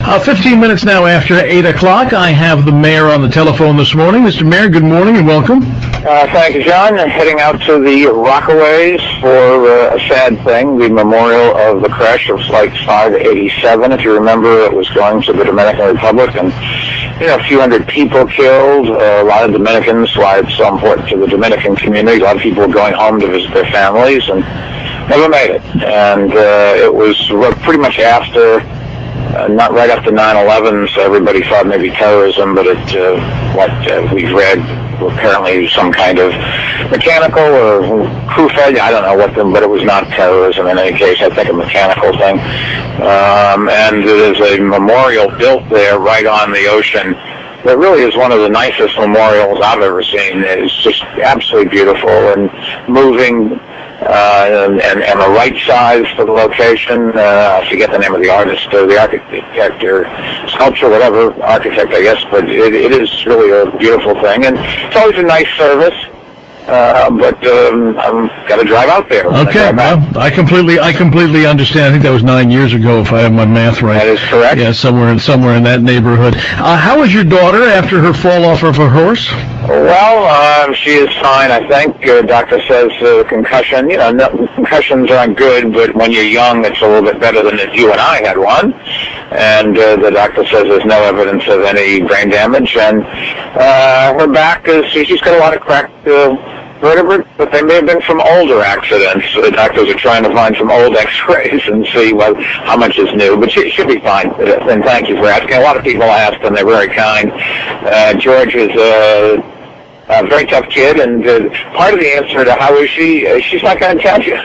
15 minutes now after 8 o'clock. I have the mayor on the telephone this morning. Mr. Mayor, good morning and welcome. Thank you, John. I'm heading out to the Rockaways for a sad thing, the memorial of the crash of Flight 587. If you remember, it was going to the Dominican Republic, and a few hundred people killed, a lot of Dominicans, why it's so important to the Dominican community. A lot of people were going home to visit their families and never made it. And it was pretty much after... not right after 9/11, so everybody thought maybe terrorism, but what we've read, apparently some kind of mechanical or crew failure. I don't know but it was not terrorism in any case. I think a mechanical thing. And there's a memorial built there right on the ocean. It really is one of the nicest memorials I've ever seen. It's just absolutely beautiful and moving. And the right size for the location. I forget the name of the artist, the architect or sculpture, whatever, architect, I guess, but it is really a beautiful thing. And it's always a nice service. But I've got to drive out there. Okay, well, I completely understand. I think that was 9 years ago, if I have my math right. That is correct. Yeah, somewhere in that neighborhood. How is your daughter after her fall off of her horse? Well, she is fine, I think. Doctor says concussion. Concussions aren't good, but when you're young, it's a little bit better than if you and I had one. And the doctor says there's no evidence of any brain damage. And her back she's got a lot of cracked vertebrae, but they may have been from older accidents. The doctors are trying to find some old x-rays and see how much is new, but she should be fine. And thank you for asking. A lot of people asked, and they're very kind. George is a very tough kid, and part of the answer to how is she's not going to tell you.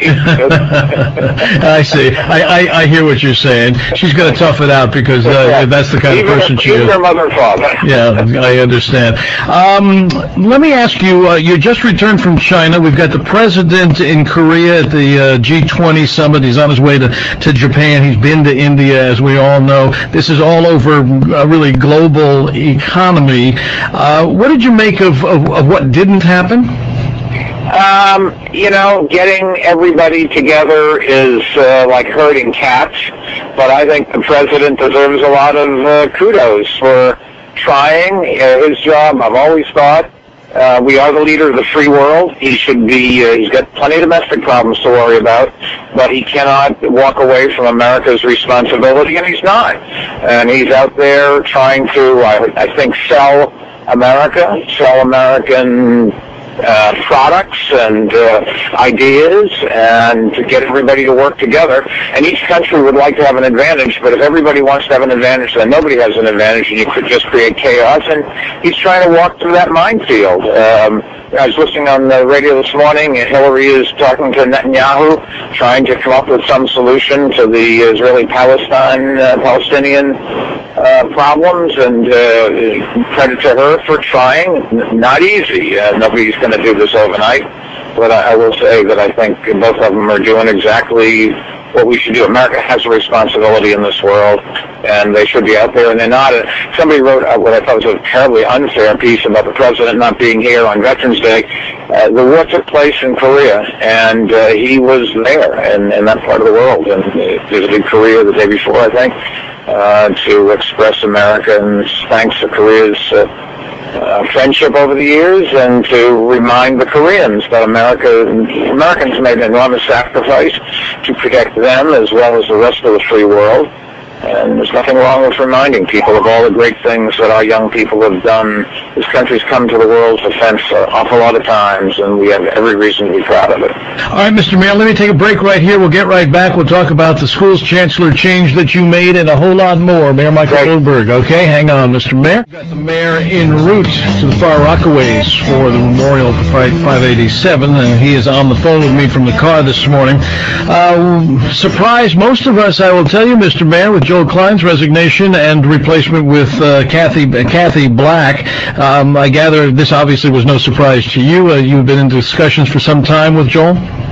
I see. I hear what you're saying. She's going to tough it out because that's the kind of person she is. Even her mother and father. Yeah, I understand. Let me ask you, you just returned from China. We've got the president in Korea at the G20 summit. He's on his way to Japan. He's been to India, as we all know. This is all over a really global economy. What did you make of what didn't happen? Getting everybody together is like herding cats, but I think the president deserves a lot of kudos for trying his job. I've always thought we are the leader of the free world. He should be, he's got plenty of domestic problems to worry about, but he cannot walk away from America's responsibility, and he's not. And he's out there trying to, I think, sell American products and ideas, and to get everybody to work together. And each country would like to have an advantage, but if everybody wants to have an advantage, then nobody has an advantage, and you could just create chaos. And he's trying to walk through that minefield. I was listening on the radio this morning, and Hillary is talking to Netanyahu, trying to come up with some solution to the Palestinian problems, and credit to her for trying. Not easy. Nobody's going to do this overnight, but I will say that I think both of them are doing exactly what we should do. America has a responsibility in this world, and they should be out there, and they're not. Somebody wrote what I thought was a terribly unfair piece about the president not being here on Veterans Day. The war took place in Korea, and he was there in that part of the world, and visited Korea the day before, I think, to express Americans' thanks to Korea's friendship over the years, and to remind the Koreans that Americans made an enormous sacrifice to protect them as well as the rest of the free world. And there's nothing wrong with reminding people of all the great things that our young people have done. This country's come to the world's defense an awful lot of times, and we have every reason to be proud of it. All right, Mr. Mayor, let me take a break right here. We'll get right back. We'll talk about the school's chancellor change that you made and a whole lot more. Mayor Michael Bloomberg. Okay, hang on, Mr. Mayor. We've got the mayor en route to the Far Rockaways for the memorial for Flight 587, and he is on the phone with me from the car this morning. Surprised most of us, I will tell you, Mr. Mayor, with Joel Klein's resignation and replacement with Kathy Black. I gather this obviously was no surprise to you. You've been in discussions for some time with Joel?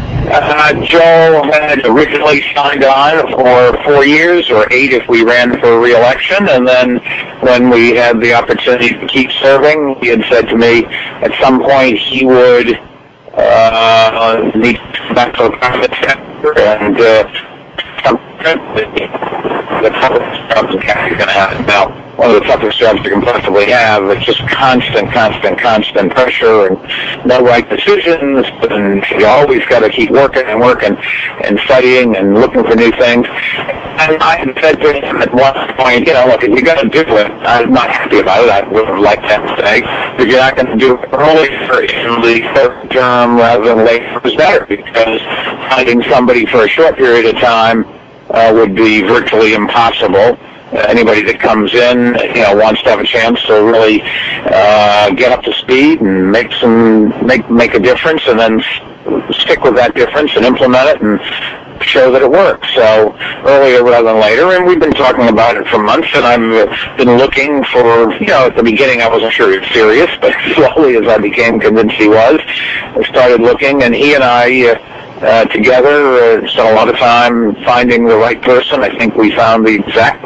Joel had originally signed on for 4 years, or 8 if we ran for re-election, and then when we had the opportunity to keep serving, he had said to me at some point he would need to come back to the private sector, and the toughest jobs in Kathy's going to have now. One of the toughest jobs you can possibly have. It's just constant pressure and no right decisions, and you always got to keep working and studying and looking for new things. And I had said to him at one point, look, if you're going to do it, I'm not happy about it. I would have liked that to say, but you're not going to do it earlier in the third term rather than later is better, because finding somebody for a short period of time would be virtually impossible. Anybody that comes in, wants to have a chance to really get up to speed and make a difference, and then stick with that difference and implement it and show that it works. So earlier rather than later, and we've been talking about it for months, and I've been looking for, at the beginning I wasn't sure he was serious, but slowly as I became convinced he was, I started looking, and he and I together spent a lot of time finding the right person. I think we found the exact.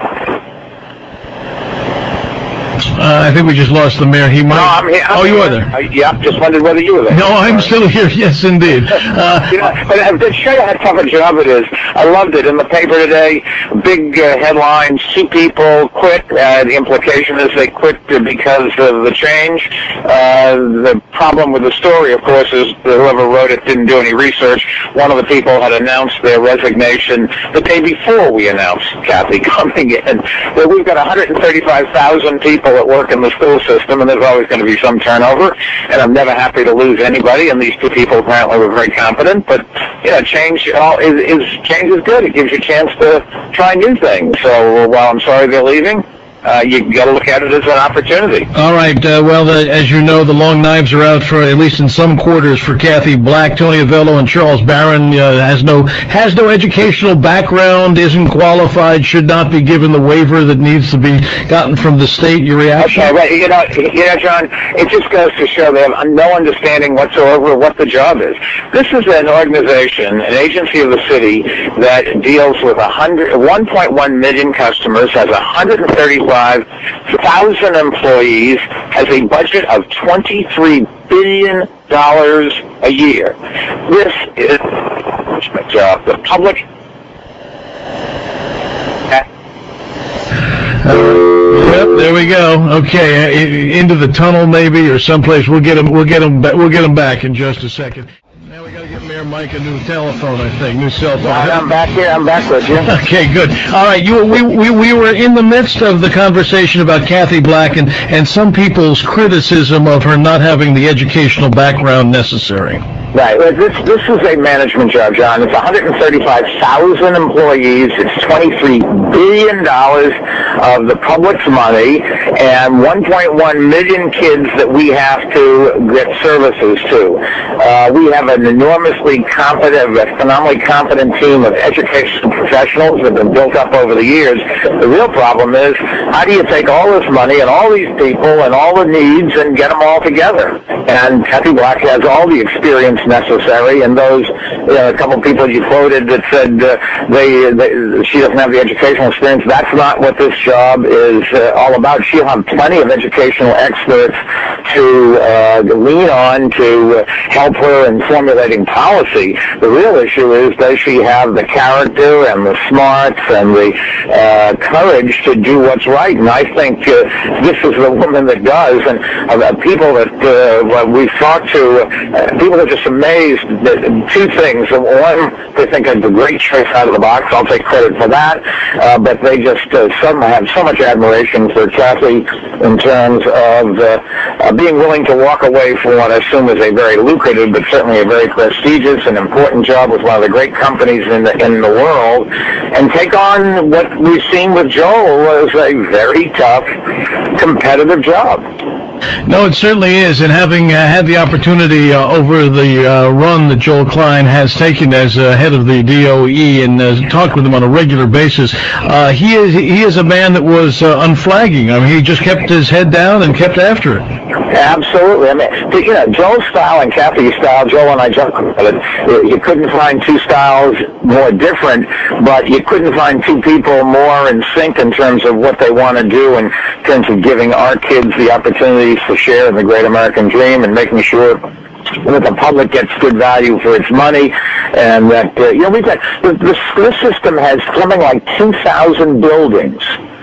I think we just lost the mayor. He might. No, I'm here. You are there. Yeah, just wondered whether you were there. No, I'm still here. Yes, indeed. But to show you how tough a job it is, I loved it. In the paper today, big headlines, 2 people quit. The implication is they quit because of the change. The problem with the story, of course, is that whoever wrote it didn't do any research. One of the people had announced their resignation the day before we announced Kathy coming in. But we've got 135,000 people that work in the school system, and there's always going to be some turnover, and I'm never happy to lose anybody, and these 2 people apparently were very competent, but change is good. It gives you a chance to try new things. So while I'm sorry they're leaving, you got to look at it as an opportunity. All right. As you know, the long knives are out for, at least in some quarters, for Kathy Black. Tony Avello and Charles Barron has no educational background, isn't qualified, should not be given the waiver that needs to be gotten from the state. Your reaction? Okay, right. John, it just goes to show they have no understanding whatsoever of what the job is. This is an organization, an agency of the city that deals with 1.1 million customers, has 135,000 employees, has a budget of $23 billion a year. This is a job. The public. Yep, there we go. Okay, into the tunnel maybe, or someplace. We'll get him back in just a second. Now we got to get Mayor Mike a new telephone, I think, new cell phone. Right, I'm back here. I'm back with you. Okay, good. All right, we were in the midst of the conversation about Kathy Black and some people's criticism of her not having the educational background necessary. Right. This is a management job, John. It's 135,000 employees. It's $23 billion of the public's money, and 1.1 million kids that we have to get services to. We have an enormously competent, phenomenally competent team of educational professionals that have been built up over the years. The real problem is, how do you take all this money and all these people and all the needs and get them all together? And Kathy Black has all the experience necessary, and those, a couple of people you quoted that said she doesn't have the educational experience. That's not what this job is all about. She'll have plenty of educational experts to lean on to help her in formulating policy. The real issue is, does she have the character and the smarts and the courage to do what's right? And I think this is the woman that does. And people that we've talked to, people are just amazed that 2 things. One, they think it's a great choice out of the box. I'll take credit for that. But they just have so much admiration for Kathy in terms of being willing to walk away from what I assume is a very lucrative, but certainly a very prestigious and important job with one of the great companies in the world, and take on what we've seen with Joel as a very tough, competitive job. No, it certainly is, and having had the opportunity over the run that Joel Klein has taken as head of the DOE and talked with him on a regular basis, he is a man that was unflagging. I mean, he just kept his head down and kept after it. Absolutely. I mean, Joel's style and Kathy's style, Joel and I joke about it, you couldn't find 2 styles more different, but you couldn't find 2 people more in sync in terms of what they want to do, in terms of giving our kids the opportunities to share in the great American dream and making sure that the public gets good value for its money, and that, we've got, this system has something like 2,000 buildings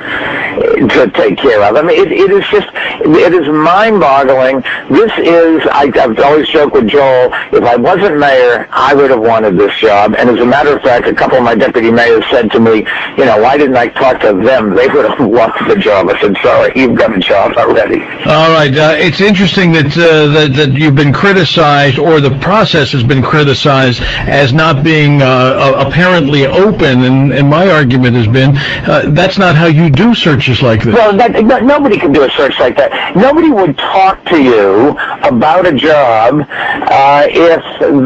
to take care of. I mean, it is mind-boggling. I've always joked with Joel, if I wasn't mayor, I would have wanted this job. And as a matter of fact, a couple of my deputy mayors said to me, why didn't I talk to them? They would have wanted the job. I said, sorry, you've got a job already. All right. It's interesting that you've been criticized, or the process has been criticized as not being apparently open. And my argument has been that's not how you do searches like this. Well, nobody can do a search like that. Nobody would talk to you about a job if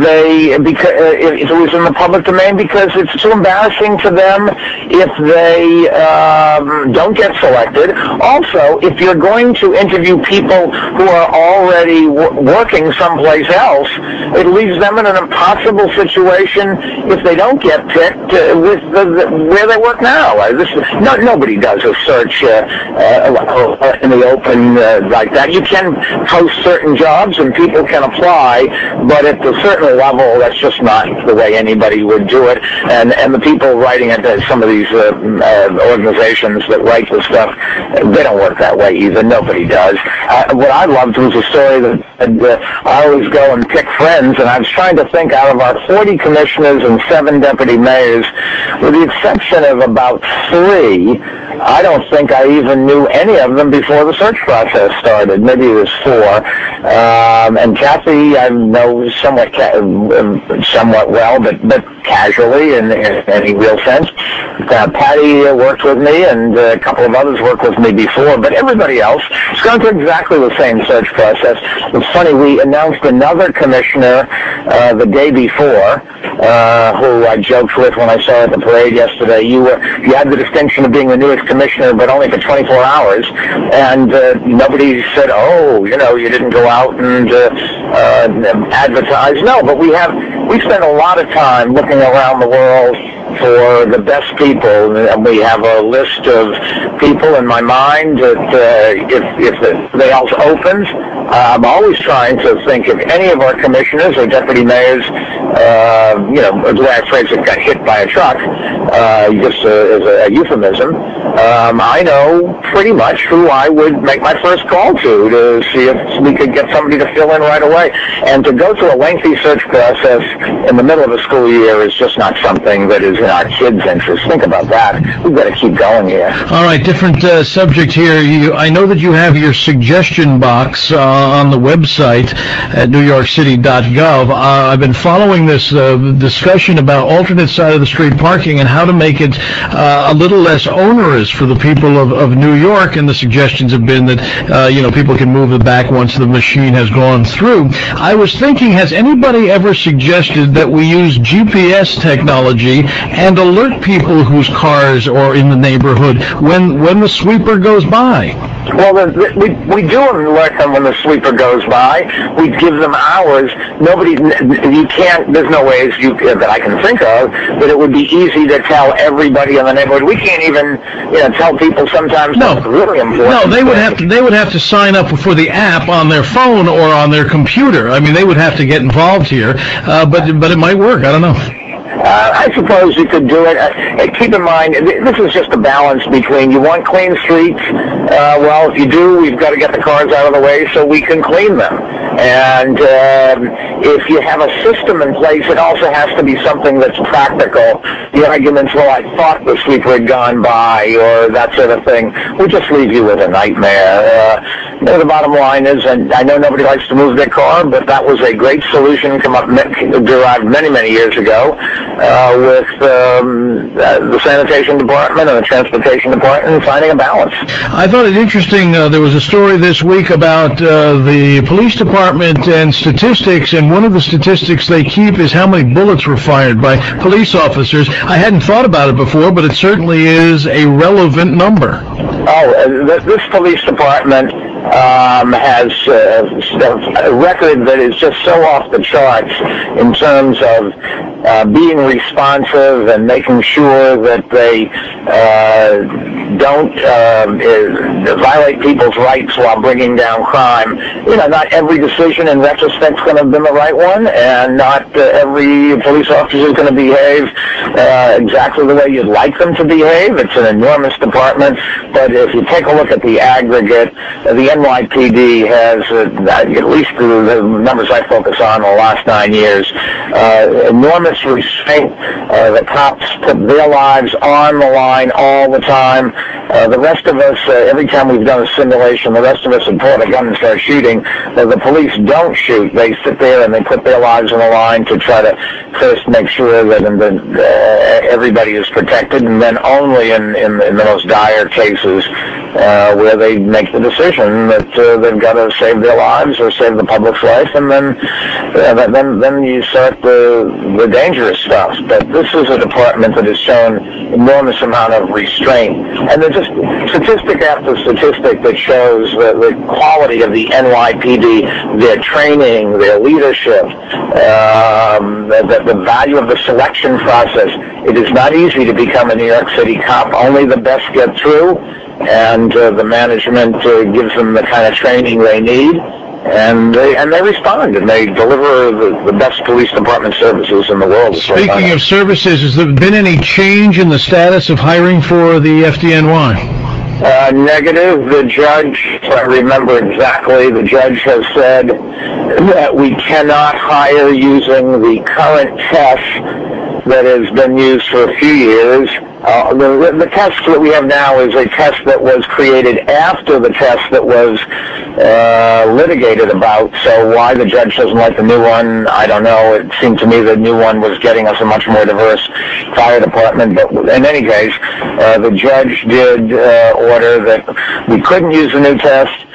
it was in the public domain, because it's too embarrassing to them if they don't get selected. Also, if you're going to interview people who are already working someplace else, it leaves them in an impossible situation if they don't get picked with where they work now. Nobody does a search in the open like that. You can post certain jobs and people can apply, but at a certain level, that's just not the way anybody would do it. And the people writing it, some of these organizations that write this stuff, they don't work that way either. Nobody does. What I loved was a story that I always go and pick friends, and I was trying to think, out of our 40 commissioners and 7 deputy mayors, with the exception of about 3, I don't think I even knew any of them before the search process started. Maybe it was 4. And Kathy, I know somewhat well, but casually in any real sense. Patty worked with me, and a couple of others worked with me before, but everybody else has gone through exactly the same search process. It's funny, we announced another commissioner the day before, who I joked with when I saw at the parade yesterday. You had the distinction of being the newest commissioner, but only for 24 hours, and nobody said, you didn't go out and advertise. No, but we spend a lot of time looking around the world for the best people, and we have a list of people in my mind that if the house opens, I'm always trying to think if any of our commissioners or deputy mayors, the way I phrase it, got hit by a truck, just as a euphemism, I know pretty much who I would make my first call to see if we could get somebody to fill in right away. And to go through a lengthy search process in the middle of a school year is just not something that is in our kids' interest. Think about that. We've got to keep going here. All right, different subject here. I know that you have your suggestion box on the website at newyorkcity.gov. I've been following this discussion about alternate side of the street parking and how to make it a little less onerous for the people of New York, and the suggestions have been that people can move it back once the machine has gone through. I was thinking, has anybody ever suggested that we use GPS technology and alert people whose cars are in the neighborhood when the sweeper goes by? Well, we do alert them when the sweeper goes by. We give them hours. There's no ways that I can think of that it would be easy to tell everybody in the neighborhood. We can't even, tell people sometimes that's really important. No, they would have to sign up for the app on their phone or on their computer. I mean, they would have to get involved here, but it might work. I don't know. I suppose you could do it. Keep in mind, this is just a balance between you want clean streets. Well, if you do, we've got to get the cars out of the way so we can clean them. And if you have a system in place, it also has to be something that's practical. The arguments, well, I thought the sweeper had gone by, or that sort of thing, will just leave you with a nightmare. The bottom line is, and I know nobody likes to move their car, but that was a great solution derived many, many years ago with the sanitation department and the transportation department finding a balance. I thought it interesting. There was a story this week about the police department and statistics, and one of the statistics they keep is how many bullets were fired by police officers. I hadn't thought about it before, but it certainly is a relevant number. This police department has a record that is just so off the charts in terms of being responsive and making sure that they don't violate people's rights while bringing down crime. You know, not every decision in retrospect is going to have been the right one, and not every police officer is going to behave exactly the way you'd like them to behave. It's an enormous department, but if you take a look at the aggregate, the NYPD has, at least the numbers I focus on in the last 9 years, enormous restraint. The cops put their lives on the line all the time. The rest of us, every time we've done a simulation, the rest of us have pulled a gun and start shooting. The police don't shoot. They sit there and they put their lives on the line to try to first make sure that everybody is protected, and then only in the most dire cases where they make the decision that they've got to save their lives or save the public's life, and then you start the dangerous stuff. But this is a department that has shown enormous amount of restraint, and there's just statistic after statistic that shows the quality of the NYPD, their training, their leadership, the value of the selection process. It is not easy to become a New York City cop. Only the best get through, and the management gives them the kind of training they need, and they respond, and they deliver the best police department services in the world. Speaking of services, has there been any change in the status of hiring for the FDNY? Negative. The judge, if I remember exactly, the judge has said that we cannot hire using the current test that has been used for a few years. The test that we have now is a test that was created after the test that was litigated about. So why the judge doesn't like the new one, I don't know. It seemed to me the new one was getting us a much more diverse fire department. But in any case, the judge did order that we couldn't use the new test,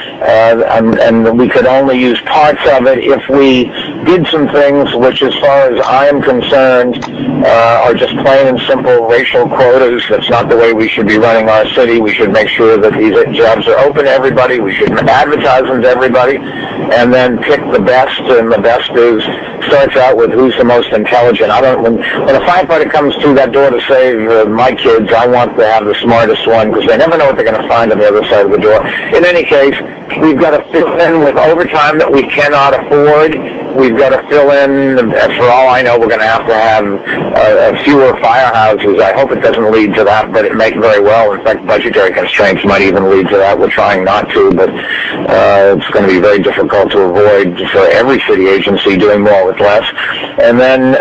and we could only use parts of it if we did some things which, as far as I am concerned, are just plain and simple racial quotas. That's not the way we should be running our city. We should make sure that these jobs are open to everybody. We should advertise them to everybody, and then pick the best. And the best starts out with who's the most intelligent. When a firefighter comes through that door to save my kids, I want to have the smartest one, because they never know what they're going to find on the other side of the door. In any case, we've got to fill in with overtime that we cannot afford. We've got to fill in, for all I know, we're going to have fewer firehouses. I hope it doesn't lead to that, but it may very well. In fact, budgetary constraints might even lead to that. We're trying not to, but it's going to be very difficult to avoid for every city agency doing more with less. And then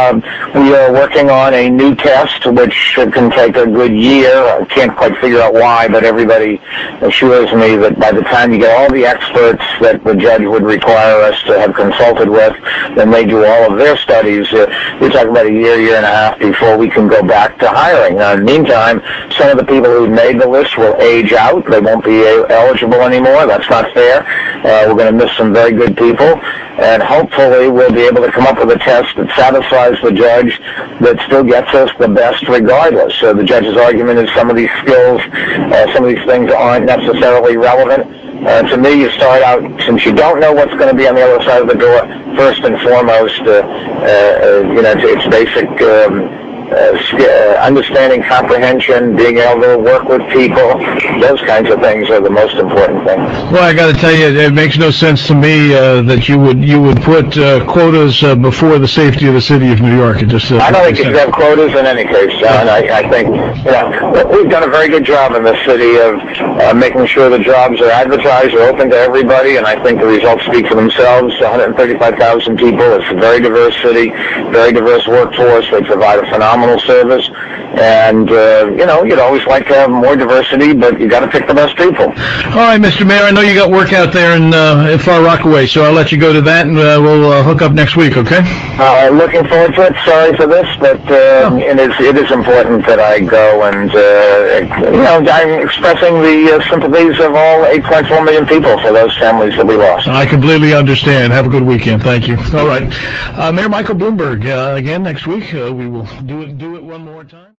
we are working on a new test, which can take a good year. I can't quite figure out why, but everybody assures me that by the time you get all the experts that the judge would require us to have consulted with, then they do all of their studies. We're talking about a year and a half before we can go back to hiring. Now, in the meantime, some of the people who made the list will age out. They won't be eligible anymore. That's not fair. We're going to miss some very good people, and hopefully we'll be able to come up with a test that satisfies the judge that still gets us the best regardless. So the judge's argument is some of these skills, some of these things aren't necessarily relevant. To me, you start out, since you don't know what's going to be on the other side of the door, first and foremost, it's basic understanding, comprehension, being able to work with people. Those kinds of things are the most important things. Well, I got to tell you, it makes no sense to me that you would put quotas before the safety of the city of New York. It just I don't think you should have quotas in any case, John. I think we've done a very good job in this city of making sure the jobs are advertised, are open to everybody, and I think the results speak for themselves. 135,000 people. It's a very diverse city, very diverse workforce. They provide a phenomenal service, and you'd always like to have more diversity, but you got to pick the best people. All right, Mr. Mayor, I know you got work out there in Far Rockaway, so I'll let you go to that, and we'll hook up next week. Okay? Looking forward to it. Sorry for this, but it is important that I go, and I'm expressing the sympathies of all 8.4 million people for those families that we lost. I completely understand. Have a good weekend. Thank you. All right, Mayor Michael Bloomberg. Again next week, we will do it one more time.